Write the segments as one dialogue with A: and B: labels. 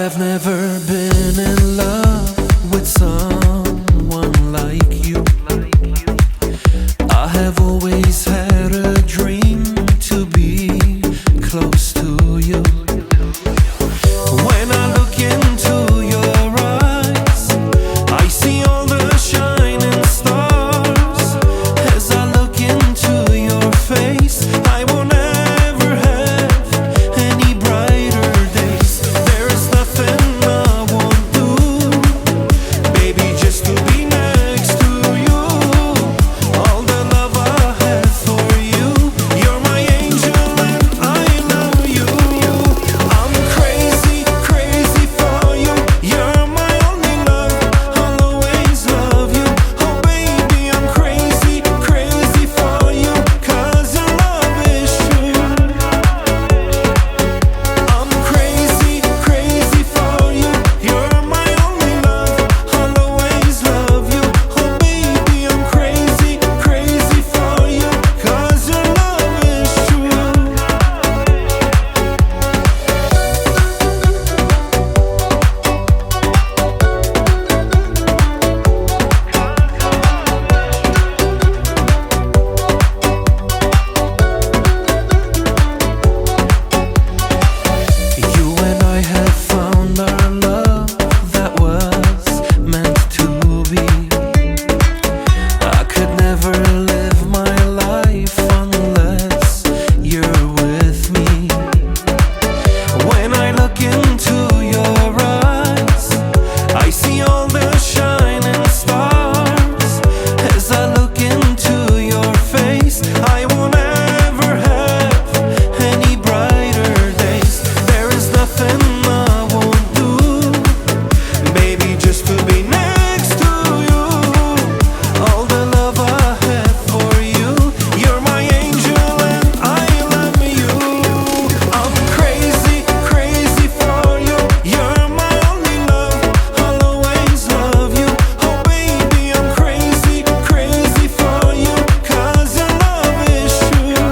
A: have never been in love with someone like you. I have always had a dream to be close to you. When I look into your eyes, I see all the shining stars. As I look into your face, I won't ever have any brighter days. There is nothing I won't do, baby, just to be next to you. All the love I have for you, you're my angel and I love you. I'm crazy, crazy for you. You're my only love, I'll always love you. Oh baby, I'm crazy, crazy for you, 'cause your love is true. I'm crazy, crazy for you. You're my only love, I'll always love you. Oh baby, I'm crazy, crazy for you, 'cause your love is true. You and I have found our love that was meant to be. I could never live my life unless you're with me. When I look into your eyes, I see all the shining stars. As I look into your face, I won't ever have any brighter days. There is nothing I won't do, baby, just to be next to you. All the love I have for you, you're my angel and I love you. I'm crazy, crazy for you. You're my only love, I'll always love you. Oh baby, I'm crazy, crazy for you, 'cause your love is true.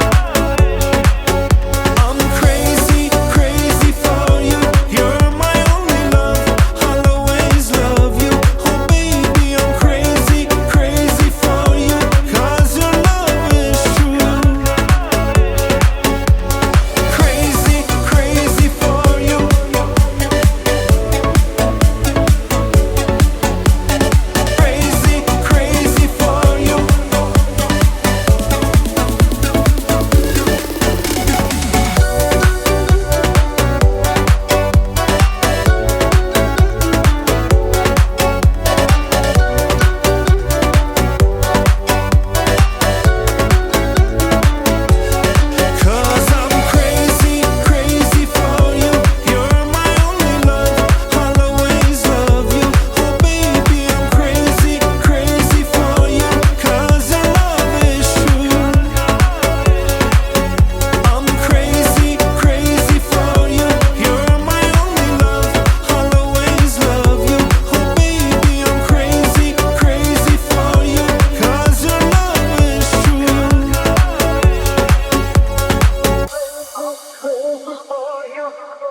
A: I'm crazy, crazy for you. You're my only love, I'll always love you. Oh baby, I'm crazy, crazy for you, 'cause your love is true. Crazy, crazy for you. Crazy, crazy for you. Cause I'm crazy, crazy for you. You're my only love, I'll always love you. Oh baby, I'm crazy, crazy for you, 'cause your love is true. I'm crazy, crazy for you. You're my only love, I'll always love you. Oh baby, I'm crazy, crazy for you, 'cause your love is true. Crazy for you.